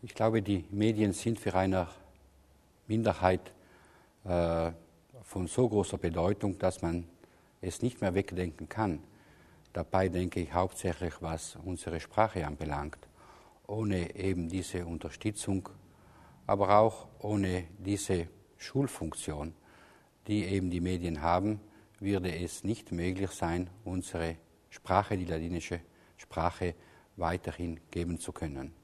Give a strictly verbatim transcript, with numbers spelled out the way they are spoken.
Ich glaube, die Medien sind für eine Minderheit äh, von so großer Bedeutung, dass man es nicht mehr wegdenken kann. Dabei denke ich hauptsächlich, was unsere Sprache anbelangt. Ohne eben diese Unterstützung, aber auch ohne diese Schulfunktion, die eben die Medien haben, würde es nicht möglich sein, unsere Sprache, die ladinische Sprache, weiterhin geben zu können.